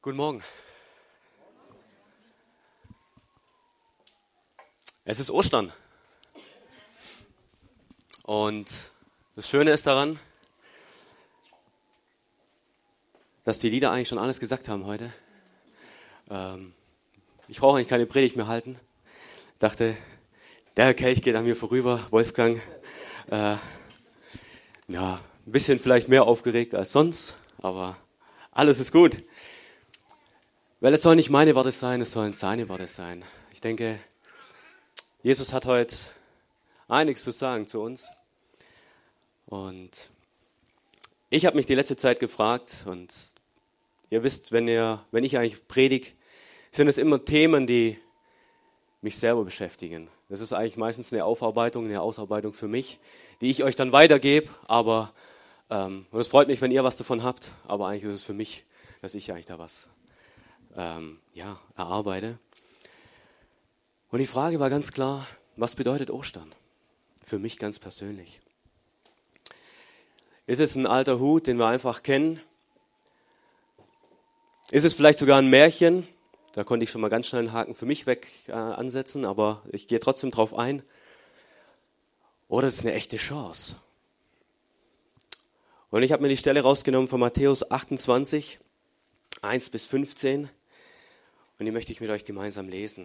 Guten Morgen. Es ist Ostern. Und das Schöne ist daran, dass die Lieder eigentlich schon alles gesagt haben heute. Ich brauche eigentlich keine Predigt mehr halten. Ich dachte, der Kelch geht an mir vorüber, Wolfgang. Ein bisschen vielleicht mehr aufgeregt als sonst, aber alles ist gut. Weil es sollen nicht meine Worte sein, es sollen seine Worte sein. Ich denke, Jesus hat heute einiges zu sagen zu uns. Und ich habe mich die letzte Zeit gefragt, und ihr wisst, wenn ich eigentlich predige, sind es immer Themen, die mich selber beschäftigen. Das ist eigentlich meistens eine Ausarbeitung für mich, die ich euch dann weitergebe. Aber und es freut mich, wenn ihr was davon habt, aber eigentlich ist es für mich, dass ich eigentlich da was erarbeite. Und die Frage war ganz klar, was bedeutet Ostern? Für mich ganz persönlich. Ist es ein alter Hut, den wir einfach kennen? Ist es vielleicht sogar ein Märchen? Da konnte ich schon mal ganz schnell einen Haken für mich weg ansetzen, aber ich gehe trotzdem drauf ein. Oder ist es eine echte Chance? Und ich habe mir die Stelle rausgenommen von Matthäus 28, 1 bis 15. Und die möchte ich mit euch gemeinsam lesen.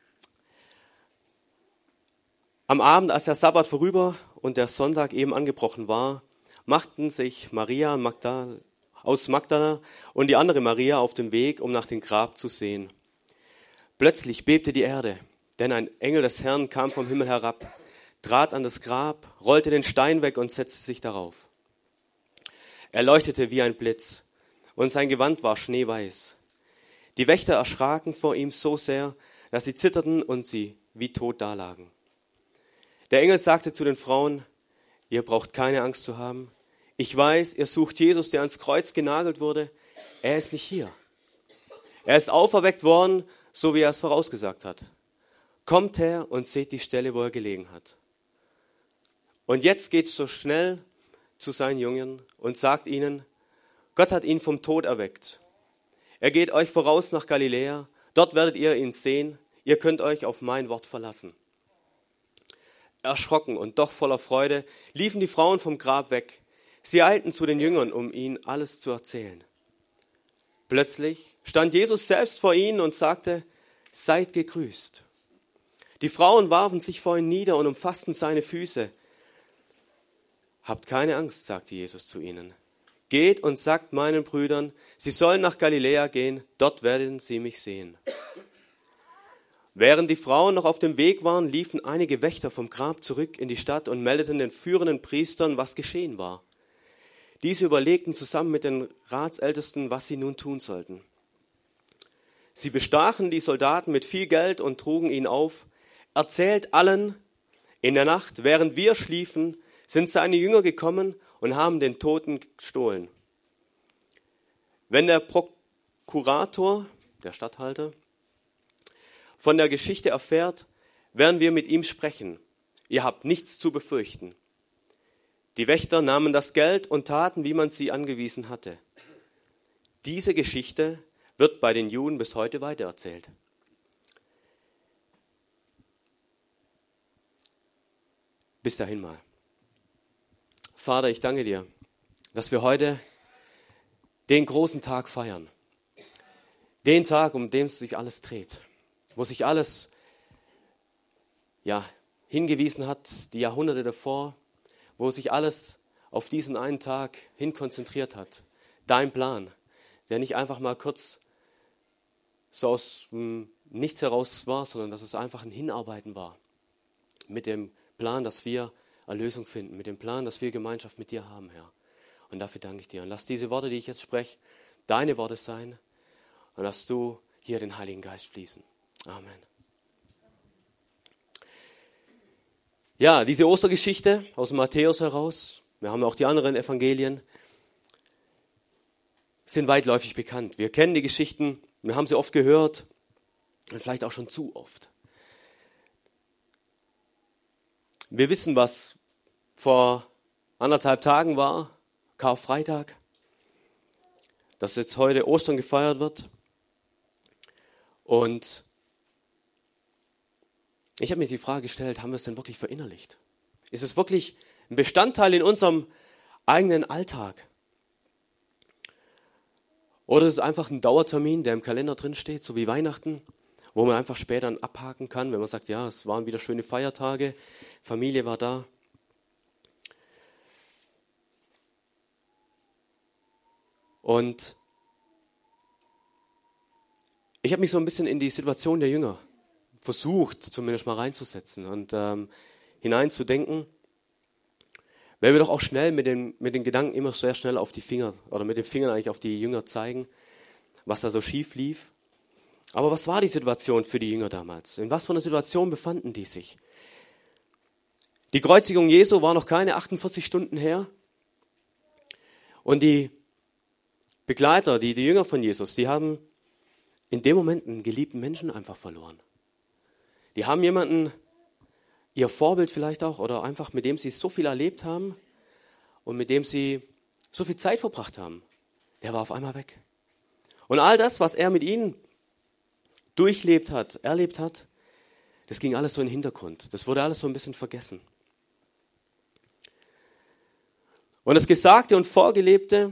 Am Abend, als der Sabbat vorüber und der Sonntag eben angebrochen war, machten sich Maria aus Magdala und die andere Maria auf den Weg, um nach dem Grab zu sehen. Plötzlich bebte die Erde, denn ein Engel des Herrn kam vom Himmel herab, trat an das Grab, rollte den Stein weg und setzte sich darauf. Er leuchtete wie ein Blitz, und sein Gewand war schneeweiß. Die Wächter erschraken vor ihm so sehr, dass sie zitterten und sie wie tot dalagen. Der Engel sagte zu den Frauen: Ihr braucht keine Angst zu haben. Ich weiß, ihr sucht Jesus, der ans Kreuz genagelt wurde. Er ist nicht hier. Er ist auferweckt worden, so wie er es vorausgesagt hat. Kommt her und seht die Stelle, wo er gelegen hat. Und jetzt geht so schnell zu seinen Jüngern und sagt ihnen: Gott hat ihn vom Tod erweckt. Er geht euch voraus nach Galiläa. Dort werdet ihr ihn sehen. Ihr könnt euch auf mein Wort verlassen. Erschrocken und doch voller Freude liefen die Frauen vom Grab weg. Sie eilten zu den Jüngern, um ihnen alles zu erzählen. Plötzlich stand Jesus selbst vor ihnen und sagte: Seid gegrüßt. Die Frauen warfen sich vor ihm nieder und umfassten seine Füße. Habt keine Angst, sagte Jesus zu ihnen. Geht und sagt meinen Brüdern, sie sollen nach Galiläa gehen, dort werden sie mich sehen. Während die Frauen noch auf dem Weg waren, liefen einige Wächter vom Grab zurück in die Stadt und meldeten den führenden Priestern, was geschehen war. Diese überlegten zusammen mit den Ratsältesten, was sie nun tun sollten. Sie bestachen die Soldaten mit viel Geld und trugen ihnen auf: Erzählt allen, in der Nacht, während wir schliefen, sind seine Jünger gekommen und haben den Toten gestohlen. Wenn der Prokurator, der Statthalter, von der Geschichte erfährt, werden wir mit ihm sprechen. Ihr habt nichts zu befürchten. Die Wächter nahmen das Geld und taten, wie man sie angewiesen hatte. Diese Geschichte wird bei den Juden bis heute weitererzählt. Bis dahin mal. Vater, ich danke dir, dass wir heute den großen Tag feiern. Den Tag, um den sich alles dreht. Wo sich alles hingewiesen hat, die Jahrhunderte davor, wo sich alles auf diesen einen Tag hin konzentriert hat. Dein Plan, der nicht einfach mal kurz so aus nichts heraus war, sondern dass es einfach ein Hinarbeiten war. Mit dem Plan, dass wir Erlösung finden, mit dem Plan, dass wir Gemeinschaft mit dir haben, Herr. Und dafür danke ich dir. Und lass diese Worte, die ich jetzt spreche, deine Worte sein. Und lass du hier den Heiligen Geist fließen. Amen. Ja, diese Ostergeschichte aus Matthäus heraus, wir haben auch die anderen Evangelien, sind weitläufig bekannt. Wir kennen die Geschichten, wir haben sie oft gehört und vielleicht auch schon zu oft. Wir wissen, was vor 1,5 Tagen war, Karfreitag, dass jetzt heute Ostern gefeiert wird. Und ich habe mir die Frage gestellt, haben wir es denn wirklich verinnerlicht? Ist es wirklich ein Bestandteil in unserem eigenen Alltag? Oder ist es einfach ein Dauertermin, der im Kalender drin steht, so wie Weihnachten, wo man einfach später dann abhaken kann, wenn man sagt, ja, es waren wieder schöne Feiertage, Familie war da. Und ich habe mich so ein bisschen in die Situation der Jünger versucht, zumindest mal reinzusetzen und hineinzudenken, weil wir doch auch schnell mit den Gedanken immer sehr schnell auf die Finger oder mit den Fingern eigentlich auf die Jünger zeigen, was da so schief lief. Aber was war die Situation für die Jünger damals? In was für einer Situation befanden die sich? Die Kreuzigung Jesu war noch keine 48 Stunden her und die Begleiter, die Jünger von Jesus, die haben in dem Moment einen geliebten Menschen einfach verloren. Die haben jemanden, ihr Vorbild vielleicht auch, oder einfach mit dem sie so viel erlebt haben und mit dem sie so viel Zeit verbracht haben, der war auf einmal weg. Und all das, was er mit ihnen durchlebt hat, erlebt hat, das ging alles so in den Hintergrund. Das wurde alles so ein bisschen vergessen. Und das Gesagte und Vorgelebte,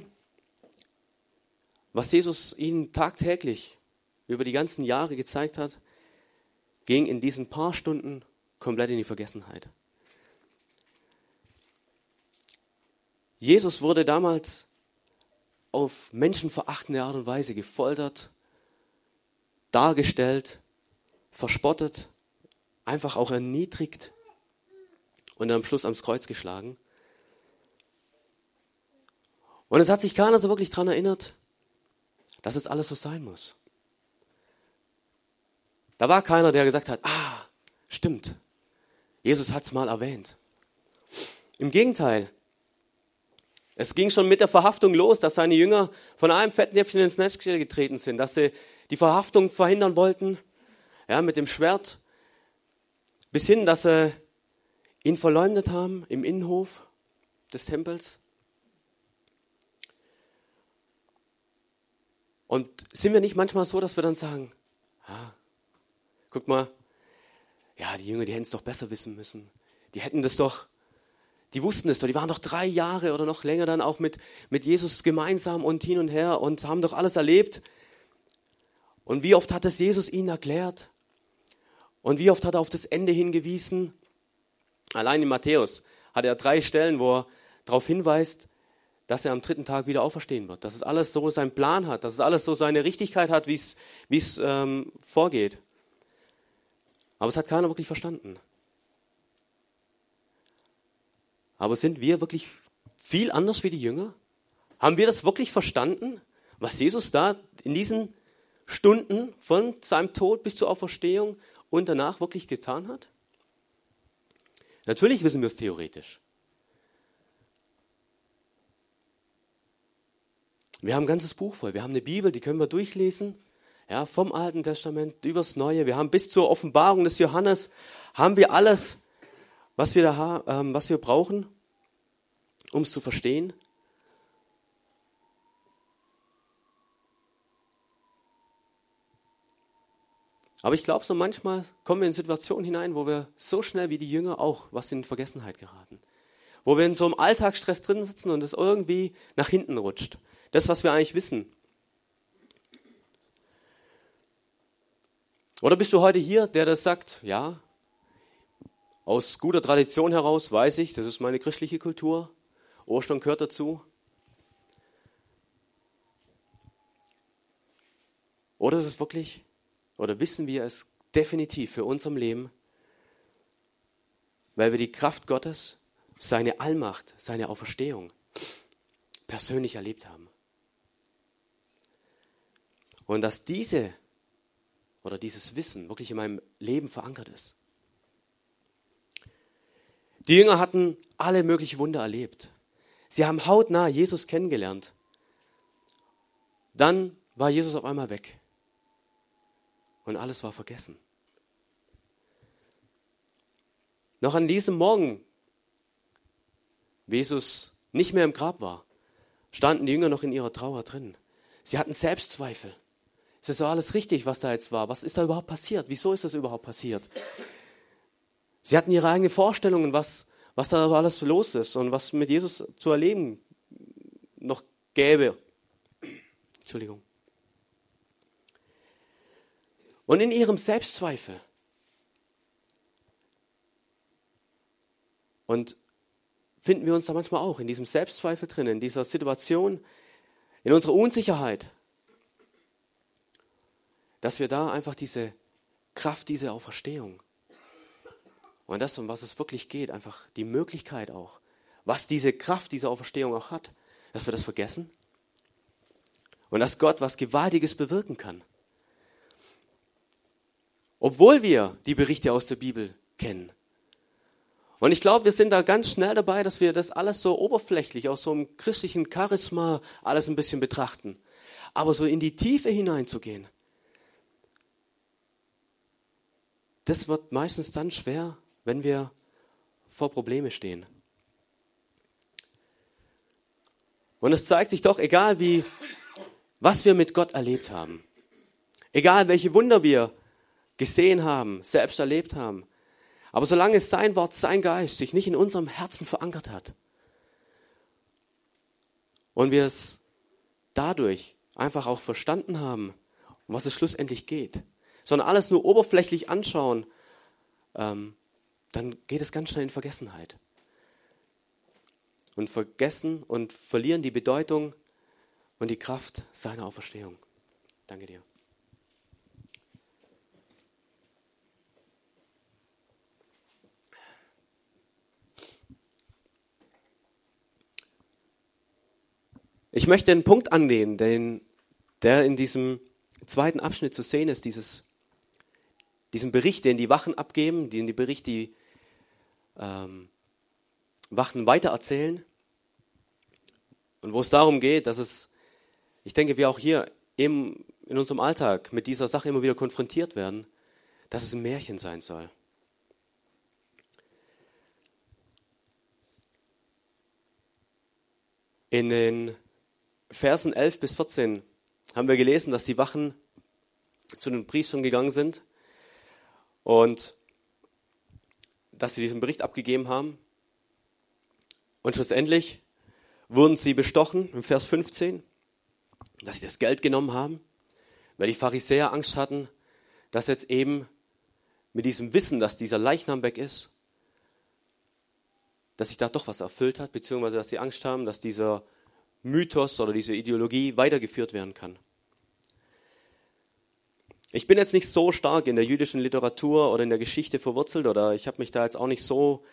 was Jesus ihnen tagtäglich über die ganzen Jahre gezeigt hat, ging in diesen paar Stunden komplett in die Vergessenheit. Jesus wurde damals auf menschenverachtende Art und Weise gefoltert, dargestellt, verspottet, einfach auch erniedrigt und am Schluss ans Kreuz geschlagen. Und es hat sich keiner so wirklich daran erinnert, dass es alles so sein muss. Da war keiner, der gesagt hat, stimmt, Jesus hat es mal erwähnt. Im Gegenteil, es ging schon mit der Verhaftung los, dass seine Jünger von einem Fettnäpfchen ins Netz getreten sind, dass sie die Verhaftung verhindern wollten, ja, mit dem Schwert, bis hin, dass sie ihn verleumdet haben im Innenhof des Tempels. Und sind wir nicht manchmal so, dass wir dann sagen, guck mal, ja, die Jünger, die hätten es doch besser wissen müssen. Die wussten es doch, die waren doch 3 Jahre oder noch länger dann auch mit Jesus gemeinsam und hin und her und haben doch alles erlebt. Und wie oft hat es Jesus ihnen erklärt? Und wie oft hat er auf das Ende hingewiesen? Allein in Matthäus hat er 3 Stellen, wo er darauf hinweist, dass er am 3. Tag wieder auferstehen wird. Dass es alles so seinen Plan hat, dass es alles so seine Richtigkeit hat, wie es vorgeht. Aber es hat keiner wirklich verstanden. Aber sind wir wirklich viel anders wie die Jünger? Haben wir das wirklich verstanden, was Jesus da in diesen Stunden von seinem Tod bis zur Auferstehung und danach wirklich getan hat? Natürlich wissen wir es theoretisch. Wir haben ein ganzes Buch voll. Wir haben eine Bibel, die können wir durchlesen. Ja, vom Alten Testament übers Neue. Wir haben bis zur Offenbarung des Johannes, haben wir alles, was wir brauchen, um es zu verstehen. Aber ich glaube, so manchmal kommen wir in Situationen hinein, wo wir so schnell wie die Jünger auch was in Vergessenheit geraten. Wo wir in so einem Alltagsstress drin sitzen und es irgendwie nach hinten rutscht. Das, was wir eigentlich wissen. Oder bist du heute hier, der das sagt, ja, aus guter Tradition heraus weiß ich, das ist meine christliche Kultur, Ostern gehört dazu. Oder ist es wirklich, oder wissen wir es definitiv für unserem Leben, weil wir die Kraft Gottes, seine Allmacht, seine Auferstehung persönlich erlebt haben. Und dass dieses Wissen wirklich in meinem Leben verankert ist. Die Jünger hatten alle möglichen Wunder erlebt. Sie haben hautnah Jesus kennengelernt. Dann war Jesus auf einmal weg. Und alles war vergessen. Noch an diesem Morgen, wie Jesus nicht mehr im Grab war, standen die Jünger noch in ihrer Trauer drin. Sie hatten Selbstzweifel. Ist das so alles richtig, was da jetzt war? Was ist da überhaupt passiert? Wieso ist das überhaupt passiert? Sie hatten ihre eigenen Vorstellungen, was da alles los ist und was mit Jesus zu erleben noch gäbe. Entschuldigung. Und in ihrem Selbstzweifel und finden wir uns da manchmal auch in diesem Selbstzweifel drin, in dieser Situation, in unserer Unsicherheit, dass wir da einfach diese Kraft, diese Auferstehung und das, um was es wirklich geht, einfach die Möglichkeit auch, was diese Kraft, diese Auferstehung auch hat, dass wir das vergessen und dass Gott was Gewaltiges bewirken kann. Obwohl wir die Berichte aus der Bibel kennen. Und ich glaube, wir sind da ganz schnell dabei, dass wir das alles so oberflächlich, aus so einem christlichen Charisma alles ein bisschen betrachten. Aber so in die Tiefe hineinzugehen, das wird meistens dann schwer, wenn wir vor Probleme stehen. Und es zeigt sich doch, egal was wir mit Gott erlebt haben, egal welche Wunder wir gesehen haben, selbst erlebt haben, aber solange sein Wort, sein Geist sich nicht in unserem Herzen verankert hat und wir es dadurch einfach auch verstanden haben, um was es schlussendlich geht, sondern alles nur oberflächlich anschauen, dann geht es ganz schnell in Vergessenheit. Und vergessen und verlieren die Bedeutung und die Kraft seiner Auferstehung. Danke dir. Ich möchte einen Punkt annehmen, der in diesem zweiten Abschnitt zu sehen ist, diesen Bericht, den die Wachen abgeben, die Wachen weitererzählen und wo es darum geht, dass ich denke, wir auch hier in unserem Alltag mit dieser Sache immer wieder konfrontiert werden, dass es ein Märchen sein soll. In den Versen 11 bis 14 haben wir gelesen, dass die Wachen zu den Priestern gegangen sind und dass sie diesen Bericht abgegeben haben. Und schlussendlich wurden sie bestochen, im Vers 15, dass sie das Geld genommen haben, weil die Pharisäer Angst hatten, dass jetzt eben mit diesem Wissen, dass dieser Leichnam weg ist, dass sich da doch was erfüllt hat, beziehungsweise dass sie Angst haben, dass dieser Mythos oder diese Ideologie weitergeführt werden kann. Ich bin jetzt nicht so stark in der jüdischen Literatur oder in der Geschichte verwurzelt oder ich habe mich da jetzt auch nicht so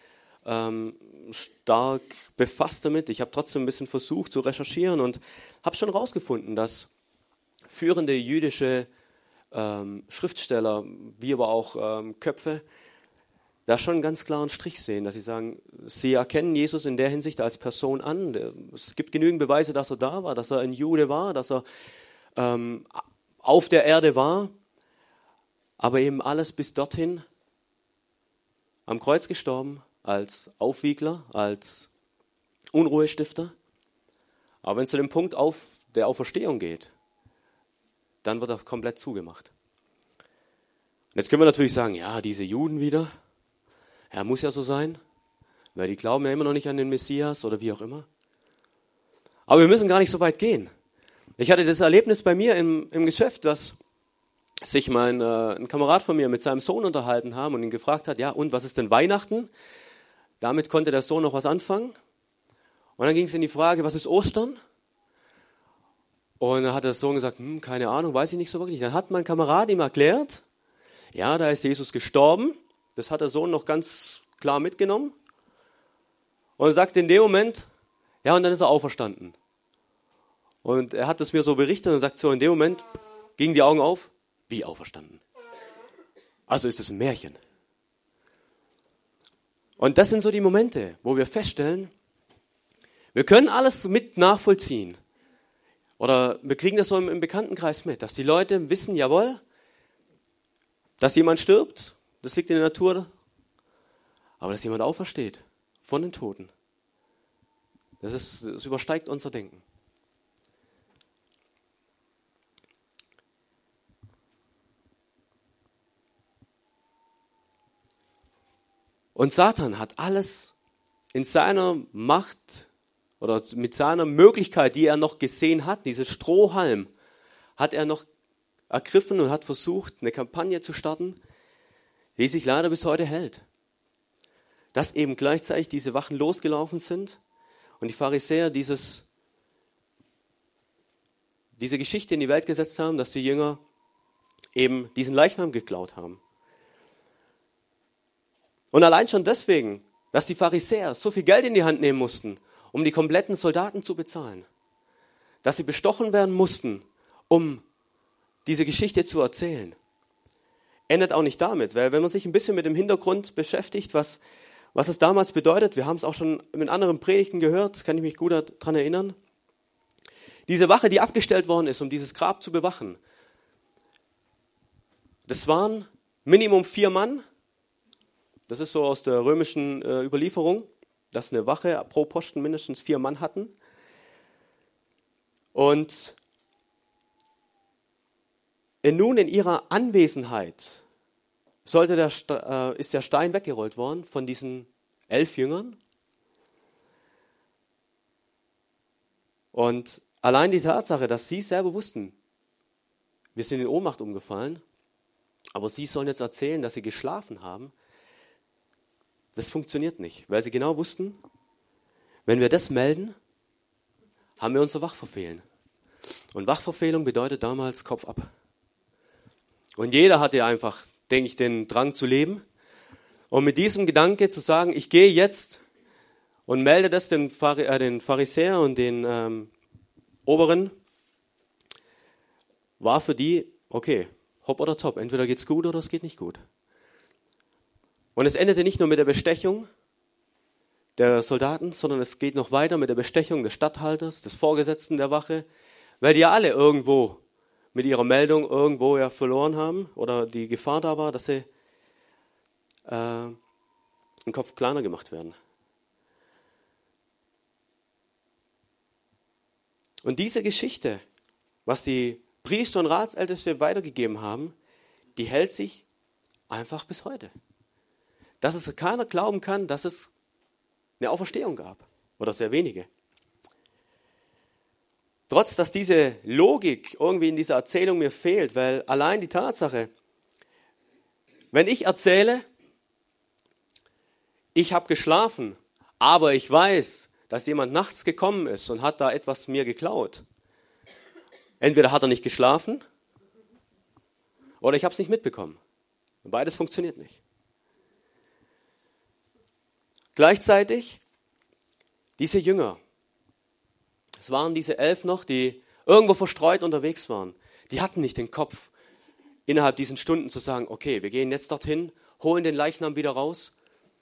stark befasst damit. Ich habe trotzdem ein bisschen versucht zu recherchieren und habe schon herausgefunden, dass führende jüdische Schriftsteller, wie aber auch Köpfe, da schon einen ganz klaren Strich sehen, dass sie sagen, sie erkennen Jesus in der Hinsicht als Person an. Es gibt genügend Beweise, dass er da war, dass er ein Jude war, dass er auf der Erde war, aber eben alles bis dorthin am Kreuz gestorben, als Aufwiegler, als Unruhestifter. Aber wenn es zu dem Punkt der Auferstehung geht, dann wird er komplett zugemacht. Und jetzt können wir natürlich sagen, ja, diese Juden wieder, ja, muss ja so sein, weil die glauben ja immer noch nicht an den Messias oder wie auch immer. Aber wir müssen gar nicht so weit gehen. Ich hatte das Erlebnis bei mir im Geschäft, dass sich ein Kamerad von mir mit seinem Sohn unterhalten haben und ihn gefragt hat, ja, und was ist denn Weihnachten? Damit konnte der Sohn noch was anfangen. Und dann ging es in die Frage, was ist Ostern? Und dann hat der Sohn gesagt, keine Ahnung, weiß ich nicht so wirklich. Dann hat mein Kamerad ihm erklärt, ja, da ist Jesus gestorben. Das hat der Sohn noch ganz klar mitgenommen. Und er sagt in dem Moment, ja, und dann ist er auferstanden. Und er hat es mir so berichtet und sagt so, in dem Moment gingen die Augen auf, wie auferstanden. Also ist es ein Märchen. Und das sind so die Momente, wo wir feststellen, wir können alles mit nachvollziehen. Oder wir kriegen das so im Bekanntenkreis mit, dass die Leute wissen, jawohl, dass jemand stirbt, das liegt in der Natur, aber dass jemand aufersteht von den Toten, das übersteigt unser Denken. Und Satan hat alles in seiner Macht oder mit seiner Möglichkeit, die er noch gesehen hat, dieses Strohhalm, hat er noch ergriffen und hat versucht, eine Kampagne zu starten, die sich leider bis heute hält. Dass eben gleichzeitig diese Wachen losgelaufen sind und die Pharisäer diese Geschichte in die Welt gesetzt haben, dass die Jünger eben diesen Leichnam geklaut haben. Und allein schon deswegen, dass die Pharisäer so viel Geld in die Hand nehmen mussten, um die kompletten Soldaten zu bezahlen, dass sie bestochen werden mussten, um diese Geschichte zu erzählen, endet auch nicht damit, weil wenn man sich ein bisschen mit dem Hintergrund beschäftigt, was es damals bedeutet, wir haben es auch schon in anderen Predigten gehört, kann ich mich gut daran erinnern, diese Wache, die abgestellt worden ist, um dieses Grab zu bewachen, das waren Minimum 4 Mann. Das ist so aus der römischen Überlieferung, dass eine Wache pro Posten mindestens 4 Mann hatten. Und nun in ihrer Anwesenheit ist der Stein weggerollt worden von diesen 11 Jüngern. Und allein die Tatsache, dass sie selber wussten, wir sind in Ohnmacht umgefallen, aber sie sollen jetzt erzählen, dass sie geschlafen haben, das funktioniert nicht, weil sie genau wussten, wenn wir das melden, haben wir unser Wachverfehlen. Und Wachverfehlung bedeutet damals Kopf ab. Und jeder hatte einfach, denke ich, den Drang zu leben. Und mit diesem Gedanke zu sagen, ich gehe jetzt und melde das den Pharisäer und den Oberen, war für die, okay, hopp oder top, entweder geht's gut oder es geht nicht gut. Und es endete nicht nur mit der Bestechung der Soldaten, sondern es geht noch weiter mit der Bestechung des Statthalters, des Vorgesetzten der Wache, weil die ja alle irgendwo mit ihrer Meldung irgendwo ja verloren haben oder die Gefahr da war, dass sie im Kopf kleiner gemacht werden. Und diese Geschichte, was die Priester und Ratsälteste weitergegeben haben, die hält sich einfach bis heute. Dass es keiner glauben kann, dass es eine Auferstehung gab. Oder sehr wenige. Trotz, dass diese Logik irgendwie in dieser Erzählung mir fehlt, weil allein die Tatsache, wenn ich erzähle, ich habe geschlafen, aber ich weiß, dass jemand nachts gekommen ist und hat da etwas mir geklaut. Entweder hat er nicht geschlafen oder ich habe es nicht mitbekommen. Und beides funktioniert nicht. Gleichzeitig, diese Jünger, es waren diese 11 noch, die irgendwo verstreut unterwegs waren, die hatten nicht den Kopf, innerhalb diesen Stunden zu sagen, okay, wir gehen jetzt dorthin, holen den Leichnam wieder raus.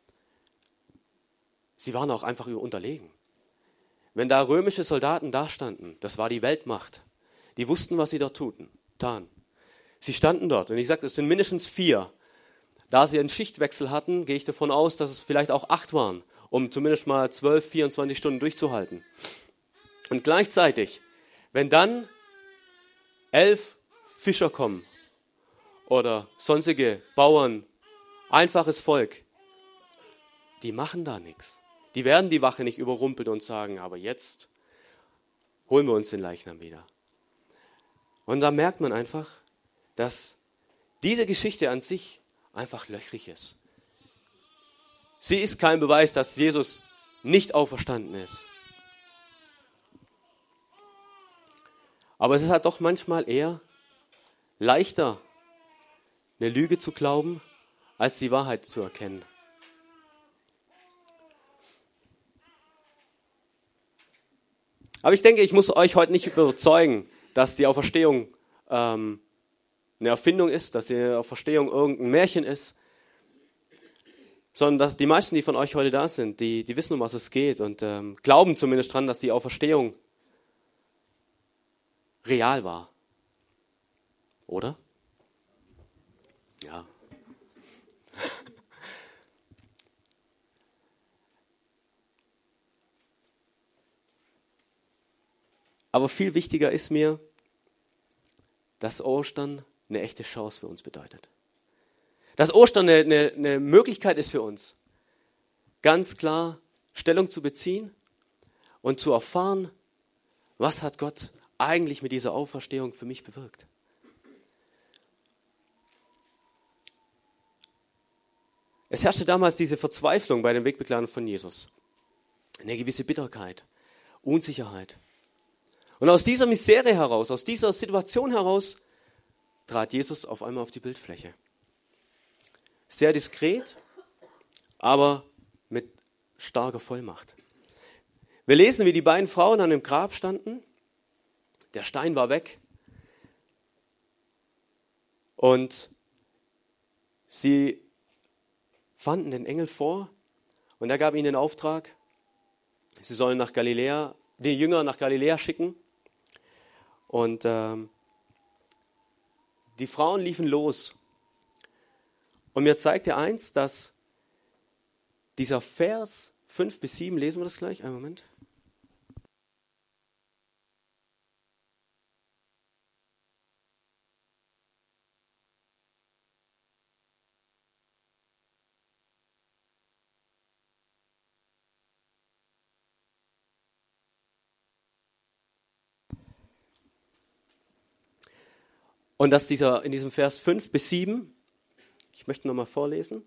Sie waren auch einfach unterlegen. Wenn da römische Soldaten dastanden, das war die Weltmacht, die wussten, was sie dort taten. Sie standen dort und ich sage, es sind mindestens 4. Da sie einen Schichtwechsel hatten, gehe ich davon aus, dass es vielleicht auch 8 waren, um zumindest mal 12, 24 Stunden durchzuhalten. Und gleichzeitig, wenn dann 11 Fischer kommen oder sonstige Bauern, einfaches Volk, die machen da nichts. Die werden die Wache nicht überrumpeln und sagen, aber jetzt holen wir uns den Leichnam wieder. Und da merkt man einfach, dass diese Geschichte an sich einfach löchrig ist. Sie ist kein Beweis, dass Jesus nicht auferstanden ist. Aber es ist halt doch manchmal eher leichter, eine Lüge zu glauben, als die Wahrheit zu erkennen. Aber ich denke, ich muss euch heute nicht überzeugen, dass die Auferstehung eine Erfindung ist, dass die Auferstehung irgendein Märchen ist, sondern dass die meisten, die von euch heute da sind, die wissen, um was es geht und glauben zumindest dran, dass die Auferstehung real war. Oder? Ja. Aber viel wichtiger ist mir, dass Ostern eine echte Chance für uns bedeutet. Dass Ostern eine Möglichkeit ist für uns, ganz klar Stellung zu beziehen und zu erfahren, was hat Gott eigentlich mit dieser Auferstehung für mich bewirkt. Es herrschte damals diese Verzweiflung bei den Wegbegleitern von Jesus. Eine gewisse Bitterkeit, Unsicherheit. Und aus dieser Misere heraus, aus dieser Situation heraus, trat Jesus auf einmal auf die Bildfläche. Sehr diskret, aber mit starker Vollmacht. Wir lesen, wie die beiden Frauen an dem Grab standen. Der Stein war weg. Und sie fanden den Engel vor und er gab ihnen den Auftrag, sie sollen nach Galiläa, die Jünger nach Galiläa schicken. Und die Frauen liefen los. Und mir zeigte eins, dass dieser Vers 5 bis 7, lesen wir das gleich, einen Moment. Und dass in diesem Vers 5 bis 7, ich möchte nochmal vorlesen.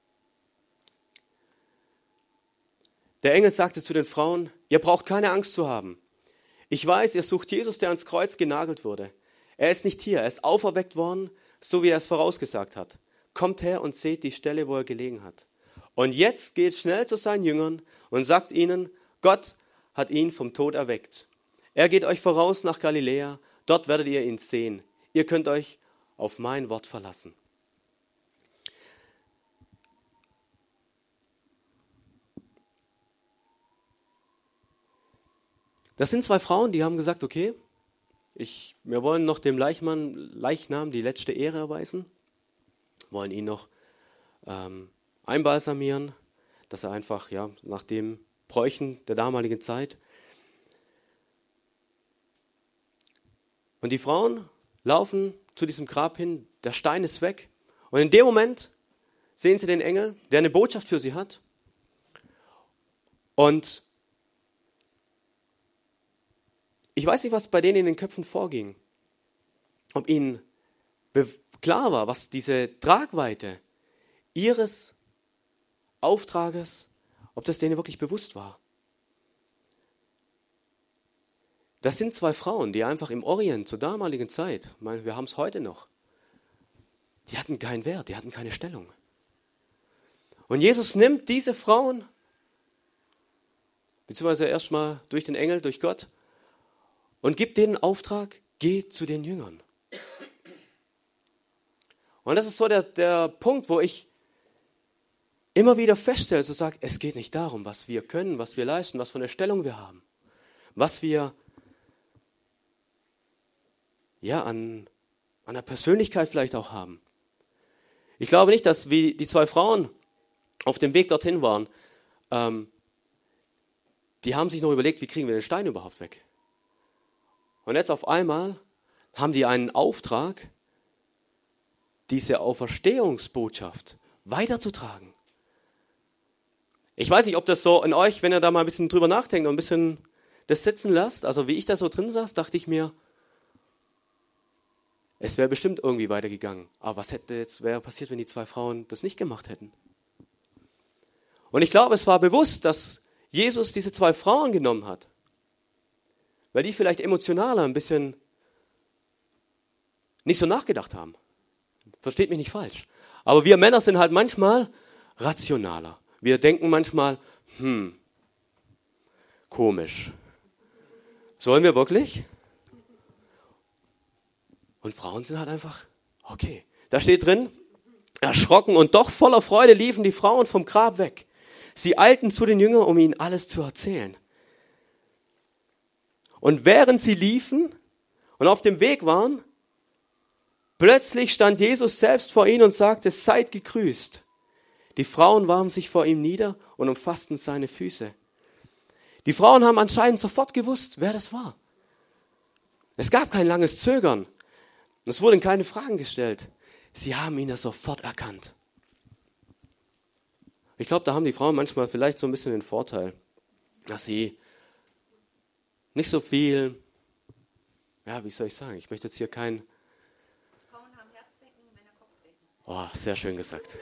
Der Engel sagte zu den Frauen, ihr braucht keine Angst zu haben. Ich weiß, ihr sucht Jesus, der ans Kreuz genagelt wurde. Er ist nicht hier, er ist auferweckt worden, so wie er es vorausgesagt hat. Kommt her und seht die Stelle, wo er gelegen hat. Und jetzt geht schnell zu seinen Jüngern und sagt ihnen, Gott hat ihn vom Tod erweckt. Er geht euch voraus nach Galiläa, dort werdet ihr ihn sehen. Ihr könnt euch auf mein Wort verlassen. Das sind zwei Frauen, die haben gesagt, okay, wir wollen noch dem Leichnam die letzte Ehre erweisen, wollen ihn noch einbalsamieren, dass er einfach nach den Bräuchen der damaligen Zeit. Und die Frauen laufen zu diesem Grab hin, der Stein ist weg. Und in dem Moment sehen sie den Engel, der eine Botschaft für sie hat. Und ich weiß nicht, was bei denen in den Köpfen vorging. Ob ihnen klar war, was diese Tragweite ihres Auftrages, ob das denen wirklich bewusst war. Das sind zwei Frauen, die einfach im Orient zur damaligen Zeit, wir haben es heute noch, die hatten keinen Wert, die hatten keine Stellung. Und Jesus nimmt diese Frauen, beziehungsweise erstmal durch den Engel, durch Gott, und gibt denen Auftrag, geht zu den Jüngern. Und das ist so der Punkt, wo ich immer wieder feststelle, so sage, es geht nicht darum, was wir können, was wir leisten, was für eine Stellung wir haben, was wir an der Persönlichkeit vielleicht auch haben. Ich glaube nicht, dass wie die zwei Frauen auf dem Weg dorthin waren, die haben sich noch überlegt, wie kriegen wir den Stein überhaupt weg. Und jetzt auf einmal haben die einen Auftrag, diese Auferstehungsbotschaft weiterzutragen. Ich weiß nicht, ob das so in euch, wenn ihr da mal ein bisschen drüber nachdenkt und ein bisschen das sitzen lasst, also wie ich da so drin saß, dachte ich mir, es wäre bestimmt irgendwie weitergegangen. Aber was wäre passiert, wenn die zwei Frauen das nicht gemacht hätten? Und ich glaube, es war bewusst, dass Jesus diese zwei Frauen genommen hat. Weil die vielleicht emotionaler ein bisschen nicht so nachgedacht haben. Versteht mich nicht falsch. Aber wir Männer sind halt manchmal rationaler. Wir denken manchmal, komisch. Sollen wir wirklich? Und Frauen sind halt einfach, okay. Da steht drin, erschrocken und doch voller Freude liefen die Frauen vom Grab weg. Sie eilten zu den Jüngern, um ihnen alles zu erzählen. Und während sie liefen und auf dem Weg waren, plötzlich stand Jesus selbst vor ihnen und sagte, seid gegrüßt. Die Frauen warfen sich vor ihm nieder und umfassten seine Füße. Die Frauen haben anscheinend sofort gewusst, wer das war. Es gab kein langes Zögern. Es wurden keine Fragen gestellt. Sie haben ihn ja sofort erkannt. Ich glaube, da haben die Frauen manchmal vielleicht so ein bisschen den Vorteil, dass sie nicht so viel, ja, wie soll ich sagen, ich möchte jetzt hier kein... Frauen haben Herzdenken, Männer Kopfdenken. Oh, sehr schön gesagt.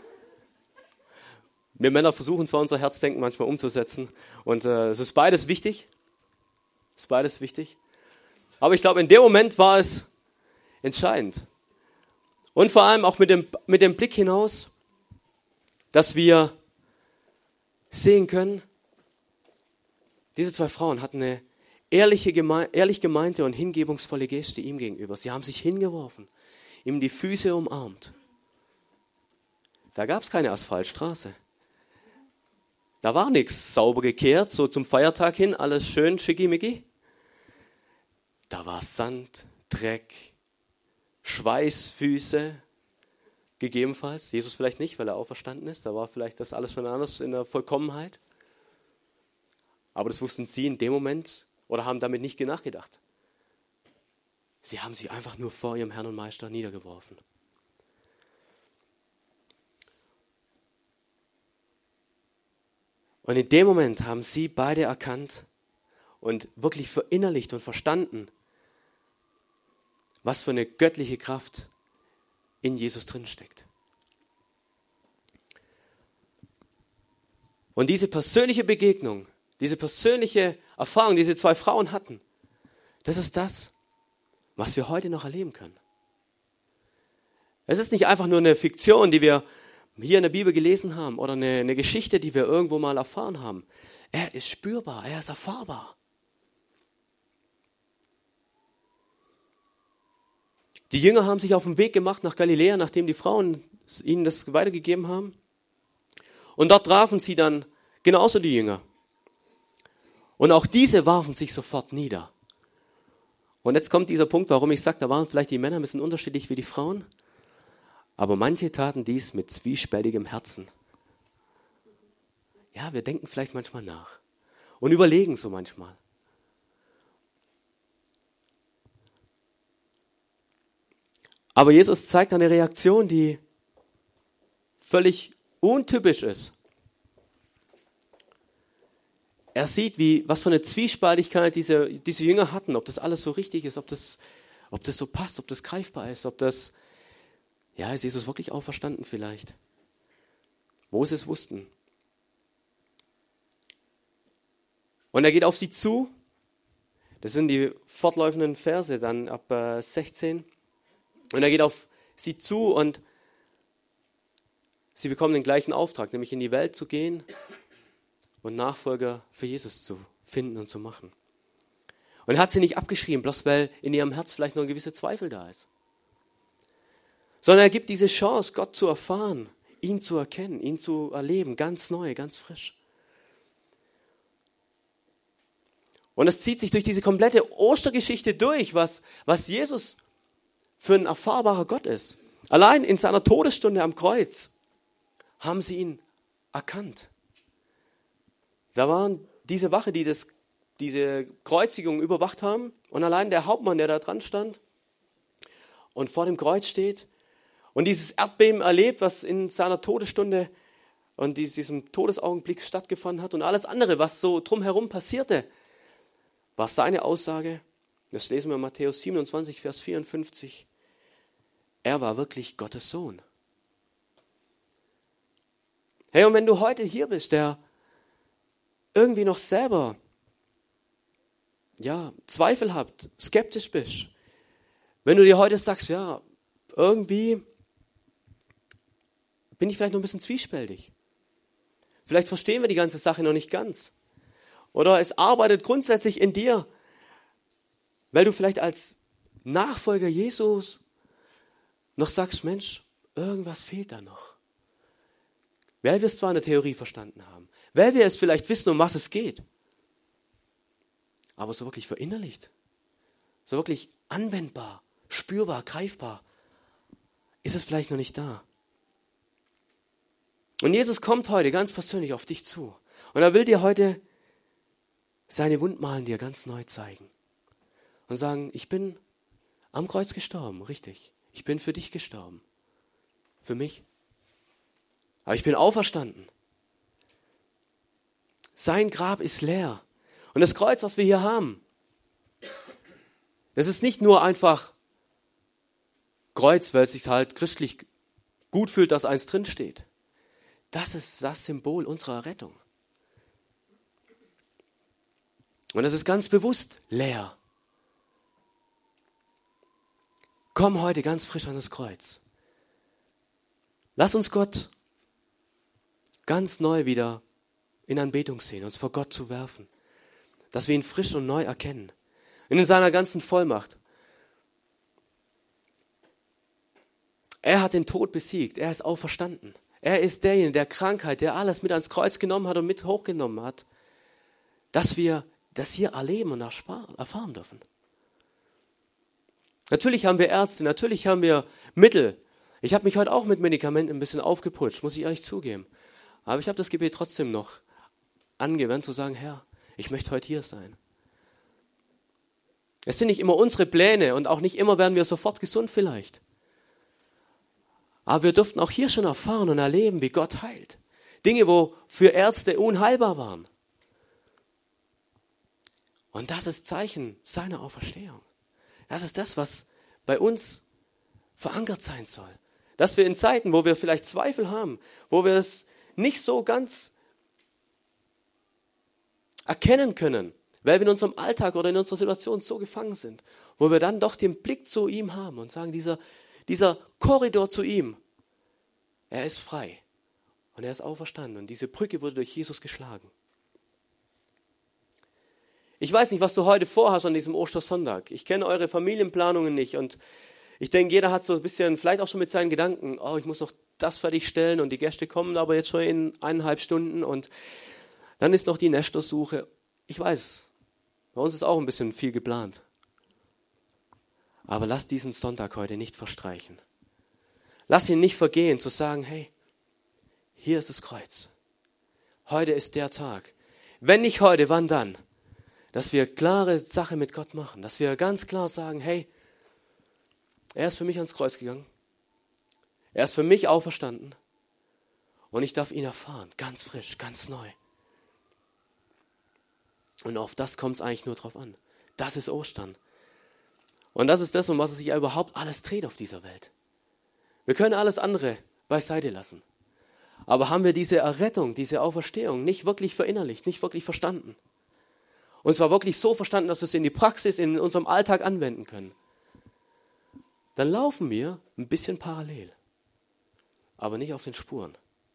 Wir Männer versuchen zwar unser Herzdenken manchmal umzusetzen und es ist beides wichtig. Es ist beides wichtig. Aber ich glaube, in dem Moment war es entscheidend. Und vor allem auch mit dem Blick hinaus, dass wir sehen können, diese zwei Frauen hatten eine ehrlich gemeinte und hingebungsvolle Geste ihm gegenüber. Sie haben sich hingeworfen, ihm die Füße umarmt. Da gab es keine Asphaltstraße. Da war nichts sauber gekehrt, so zum Feiertag hin, alles schön schickimicki. Da war Sand, Dreck, Schweißfüße, gegebenenfalls. Jesus vielleicht nicht, weil er auferstanden ist. Da war vielleicht das alles schon anders in der Vollkommenheit. Aber das wussten sie in dem Moment oder haben damit nicht nachgedacht. Sie haben sich einfach nur vor ihrem Herrn und Meister niedergeworfen. Und in dem Moment haben sie beide erkannt und wirklich verinnerlicht und verstanden, was für eine göttliche Kraft in Jesus drinsteckt. Und diese persönliche Begegnung, diese persönliche Erfahrung, die diese zwei Frauen hatten, das ist das, was wir heute noch erleben können. Es ist nicht einfach nur eine Fiktion, die wir hier in der Bibel gelesen haben oder eine Geschichte, die wir irgendwo mal erfahren haben. Er ist spürbar, er ist erfahrbar. Die Jünger haben sich auf den Weg gemacht nach Galiläa, nachdem die Frauen ihnen das weitergegeben haben. Und dort trafen sie dann genauso die Jünger. Und auch diese warfen sich sofort nieder. Und jetzt kommt dieser Punkt, warum ich sage, da waren vielleicht die Männer ein bisschen unterschiedlich wie die Frauen. Aber manche taten dies mit zwiespältigem Herzen. Ja, wir denken vielleicht manchmal nach und überlegen so manchmal. Aber Jesus zeigt eine Reaktion, die völlig untypisch ist. Er sieht, was für eine Zwiespaltigkeit diese Jünger hatten, ob das alles so richtig ist, ob das so passt, ob das greifbar ist, ist Jesus wirklich auferstanden vielleicht? Wo sie es wussten. Und er geht auf sie zu. Das sind die fortlaufenden Verse dann ab 16. Und er geht auf sie zu und sie bekommen den gleichen Auftrag, nämlich in die Welt zu gehen und Nachfolger für Jesus zu finden und zu machen. Und er hat sie nicht abgeschrieben, bloß weil in ihrem Herz vielleicht noch ein gewisser Zweifel da ist. Sondern er gibt diese Chance, Gott zu erfahren, ihn zu erkennen, ihn zu erleben, ganz neu, ganz frisch. Und es zieht sich durch diese komplette Ostergeschichte durch, was Jesus für ein erfahrbarer Gott ist. Allein in seiner Todesstunde am Kreuz haben sie ihn erkannt. Da waren diese Wache, die diese Kreuzigung überwacht haben, und allein der Hauptmann, der da dran stand und vor dem Kreuz steht und dieses Erdbeben erlebt, was in seiner Todesstunde und diesem Todesaugenblick stattgefunden hat und alles andere, was so drumherum passierte, war seine Aussage. Das lesen wir in Matthäus 27, Vers 54. Er war wirklich Gottes Sohn. Hey, und wenn du heute hier bist, der irgendwie noch selber Zweifel habt, skeptisch bist, wenn du dir heute sagst, ja, irgendwie bin ich vielleicht noch ein bisschen zwiespältig. Vielleicht verstehen wir die ganze Sache noch nicht ganz. Oder es arbeitet grundsätzlich in dir, weil du vielleicht als Nachfolger Jesus noch sagst, Mensch, irgendwas fehlt da noch. Weil wir es zwar in der Theorie verstanden haben, weil wir es vielleicht wissen, um was es geht, aber so wirklich verinnerlicht, so wirklich anwendbar, spürbar, greifbar, ist es vielleicht noch nicht da. Und Jesus kommt heute ganz persönlich auf dich zu. Und er will dir heute seine Wundmalen dir ganz neu zeigen. Und sagen, ich bin am Kreuz gestorben, richtig. Ich bin für dich gestorben. Für mich. Aber ich bin auferstanden. Sein Grab ist leer. Und das Kreuz, was wir hier haben, das ist nicht nur einfach Kreuz, weil es sich halt christlich gut fühlt, dass eins drinsteht. Das ist das Symbol unserer Rettung. Und es ist ganz bewusst leer. Komm heute ganz frisch an das Kreuz. Lass uns Gott ganz neu wieder in Anbetung sehen, uns vor Gott zu werfen. Dass wir ihn frisch und neu erkennen. Und in seiner ganzen Vollmacht. Er hat den Tod besiegt. Er ist auferstanden. Er ist derjenige, der Krankheit, der alles mit ans Kreuz genommen hat und mit hochgenommen hat. Dass wir das hier erleben und erfahren dürfen. Natürlich haben wir Ärzte, natürlich haben wir Mittel. Ich habe mich heute auch mit Medikamenten ein bisschen aufgeputscht, muss ich ehrlich zugeben. Aber ich habe das Gebet trotzdem noch angewandt, zu sagen, Herr, ich möchte heute hier sein. Es sind nicht immer unsere Pläne und auch nicht immer werden wir sofort gesund vielleicht. Aber wir durften auch hier schon erfahren und erleben, wie Gott heilt. Dinge, wo für Ärzte unheilbar waren. Und das ist Zeichen seiner Auferstehung. Das ist das, was bei uns verankert sein soll. Dass wir in Zeiten, wo wir vielleicht Zweifel haben, wo wir es nicht so ganz erkennen können, weil wir in unserem Alltag oder in unserer Situation so gefangen sind, wo wir dann doch den Blick zu ihm haben und sagen, dieser Korridor zu ihm, er ist frei und er ist auferstanden und diese Brücke wurde durch Jesus geschlagen. Ich weiß nicht, was du heute vorhast an diesem Ostersonntag. Ich kenne eure Familienplanungen nicht und ich denke, jeder hat so ein bisschen, vielleicht auch schon mit seinen Gedanken, oh, ich muss noch das fertigstellen und die Gäste kommen aber jetzt schon in 1,5 Stunden und dann ist noch die Nestorsuche. Ich weiß, bei uns ist auch ein bisschen viel geplant. Aber lass diesen Sonntag heute nicht verstreichen. Lass ihn nicht vergehen, zu sagen, hey, hier ist das Kreuz. Heute ist der Tag. Wenn nicht heute, wann dann? Dass wir klare Sache mit Gott machen. Dass wir ganz klar sagen, hey, er ist für mich ans Kreuz gegangen. Er ist für mich auferstanden. Und ich darf ihn erfahren, ganz frisch, ganz neu. Und auf das kommt es eigentlich nur drauf an. Das ist Ostern. Und das ist das, um was es sich ja überhaupt alles dreht auf dieser Welt. Wir können alles andere beiseite lassen. Aber haben wir diese Errettung, diese Auferstehung nicht wirklich verinnerlicht, nicht wirklich verstanden? Und zwar wirklich so verstanden, dass wir es in die Praxis, in unserem Alltag anwenden können. Dann laufen wir ein bisschen parallel. Aber nicht auf den Spuren.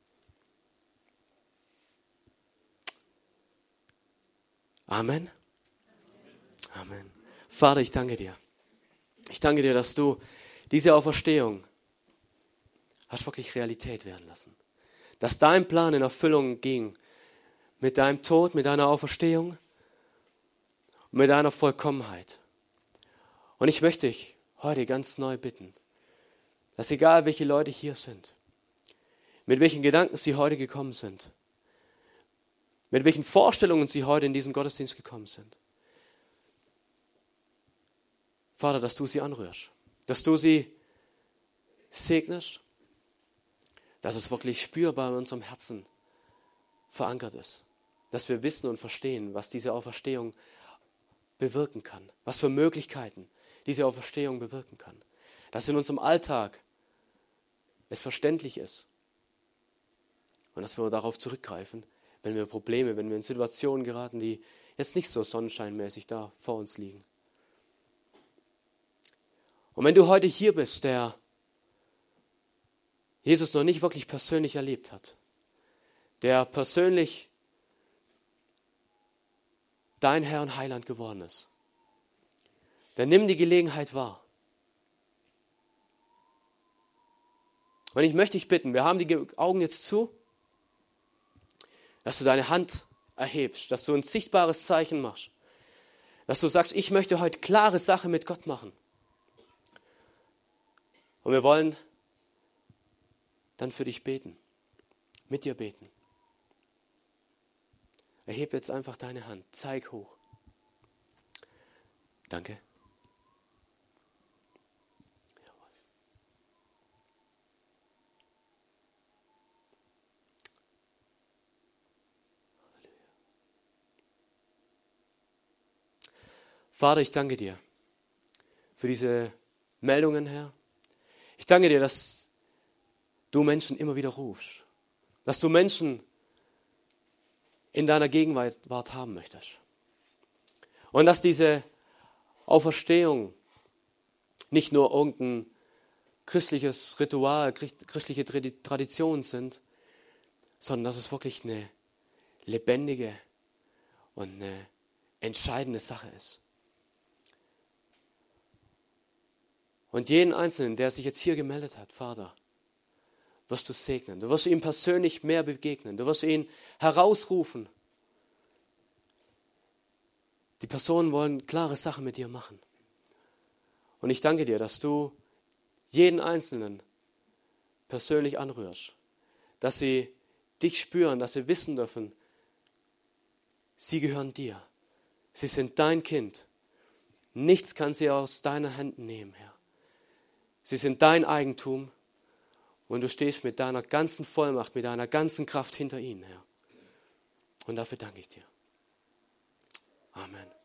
Amen. Amen. Vater, ich danke dir. Ich danke dir, dass du diese Auferstehung hast wirklich Realität werden lassen. Dass dein Plan in Erfüllung ging mit deinem Tod, mit deiner Auferstehung und mit deiner Vollkommenheit. Und ich möchte dich heute ganz neu bitten, dass egal welche Leute hier sind, mit welchen Gedanken sie heute gekommen sind, mit welchen Vorstellungen sie heute in diesen Gottesdienst gekommen sind, Vater, dass du sie anrührst, dass du sie segnest, dass es wirklich spürbar in unserem Herzen verankert ist, dass wir wissen und verstehen, was diese Auferstehung bewirken kann, was für Möglichkeiten diese Auferstehung bewirken kann, dass in unserem Alltag es verständlich ist und dass wir darauf zurückgreifen, wenn wir Probleme, wenn wir in Situationen geraten, die jetzt nicht so sonnenscheinmäßig da vor uns liegen. Und wenn du heute hier bist, der Jesus noch nicht wirklich persönlich erlebt hat, der persönlich dein Herr und Heiland geworden ist, dann nimm die Gelegenheit wahr. Und ich möchte dich bitten, wir haben die Augen jetzt zu, dass du deine Hand erhebst, dass du ein sichtbares Zeichen machst, dass du sagst, ich möchte heute klare Sache mit Gott machen. Und wir wollen dann für dich beten, mit dir beten. Erhebe jetzt einfach deine Hand, zeig hoch. Danke. Vater, ich danke dir für diese Meldungen, Herr. Ich danke dir, dass du Menschen immer wieder rufst, dass du Menschen in deiner Gegenwart haben möchtest. Und dass diese Auferstehung nicht nur irgendein christliches Ritual, christliche Tradition sind, sondern dass es wirklich eine lebendige und eine entscheidende Sache ist. Und jeden Einzelnen, der sich jetzt hier gemeldet hat, Vater, wirst du segnen. Du wirst ihm persönlich mehr begegnen. Du wirst ihn herausrufen. Die Personen wollen klare Sachen mit dir machen. Und ich danke dir, dass du jeden Einzelnen persönlich anrührst. Dass sie dich spüren, dass sie wissen dürfen, sie gehören dir. Sie sind dein Kind. Nichts kann sie aus deinen Händen nehmen, Herr. Sie sind dein Eigentum und du stehst mit deiner ganzen Vollmacht, mit deiner ganzen Kraft hinter ihnen, Herr. Und dafür danke ich dir. Amen.